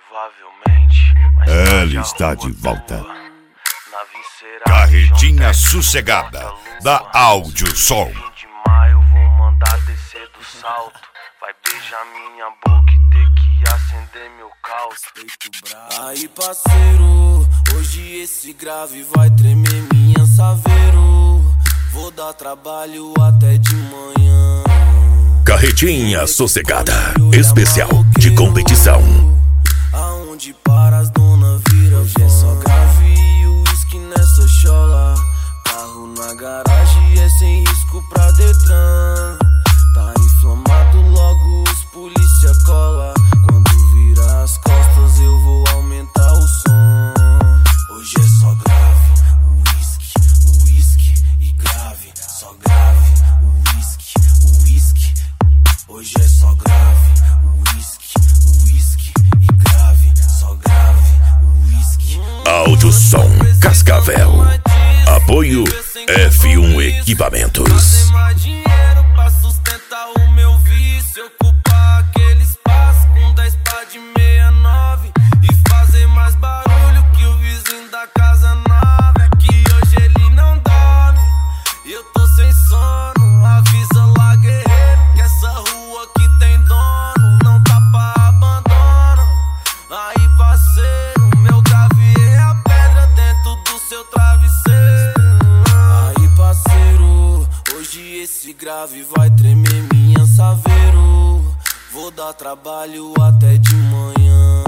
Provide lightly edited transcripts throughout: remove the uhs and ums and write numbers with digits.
Provavelmente, mas Ela está de volta. na Vincerada, Carretinha João sossegada Tex, da Áudio Som. 20 de maio vou mandar descer do salto. Vai beijar minha boca e ter que acender meu caldo. Aí parceiro, hoje esse grave vai tremer minha saveiro. Vou dar trabalho até de manhã. Carretinha sossegada, especial de competição. Aonde para as dona vira. Hoje é só grave e uísque nessa chola. Carro na garagem é sem risco pra Detran. Tá inflamado, logo os polícia cola. Quando vira as costas eu vou aumentar o som. Hoje é só grave, uísque e grave. Só grave, uísque. Hoje é só grave, uísque e grave. Só grave, uísque. Áudio Som Cascavel. Apoio F1 Equipamentos. Mais dinheiro pra sustentar o meu vício. Ocupar aquele espaço com 10 pá de 69 e fazer mais barulho que o vizinho da casa nova. É que hoje ele não dorme e eu tô sem sono. Avisa lá, guerreiro, que essa rua aqui tem dono. Não tá pra abandono. Aí parceiro, meu grave é a pedra dentro do seu travesseiro. Aí parceiro, hoje esse grave vai tremer minha saveiro. Vou dar trabalho até de manhã.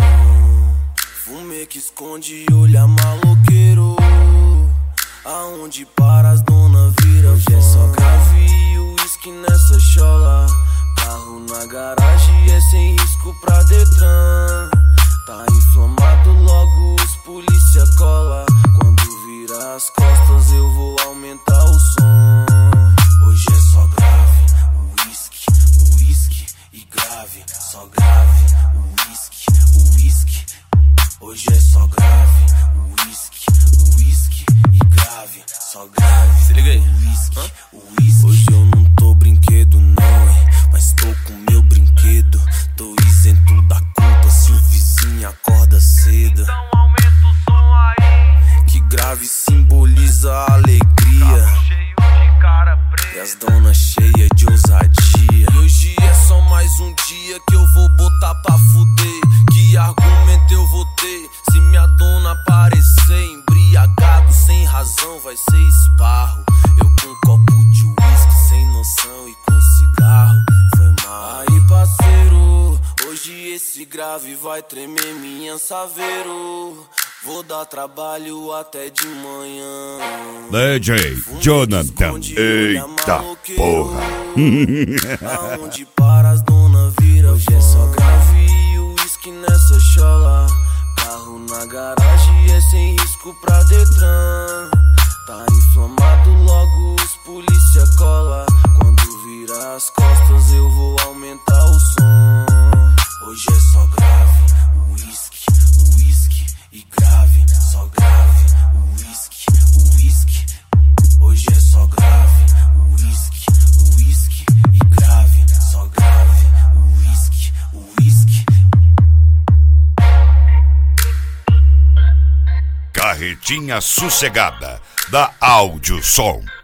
Fumê que esconde e olha maloqueiro. Aonde para as dona vira. Hoje é só grave e uísque nessa chola. Carro na garagem é sem risco pra Detran. Tá inflamado, logo os polícia cola. Quando vira as costas eu vou aumentar o som. Hoje é só grave, uísque e grave. Só grave, uísque. Hoje é só grave, uísque e grave. Só grave, se liga aí, uísque. Hoje eu não tô brinquedo não, hein, mas tô com meu brinquedo. Tô isento da culpa se o vizinho acorda cedo. Então aumenta o som aí, Que grave simboliza a alegria cheio de cara e preta. as donas cheias de ousadia. E hoje é só mais um dia que eu vou botar pra fuder. Que argumento eu vou ter se minha dona aparecer embriagado sem razão? Vai ser esparro. Eu com um copo de uísque sem noção e com cigarro. Foi mal. Aí parceiro, hoje esse grave vai tremer minha saveiro. Vou dar trabalho até de manhã. DJ Jonathan. Eita porra. Aonde para as dona vira. Hoje é só grave e uísque nessa chola. Carro na garagem é sem risco pra Detran. Tá inflamado, logo os polícia cola. Quando vira as costas eu vou aumentar o som. Hoje é só grave, uísque e grave. Só grave, uísque. Hoje é só grave, uísque e grave. Só grave, uísque. Carretinha sossegada da Áudio Som.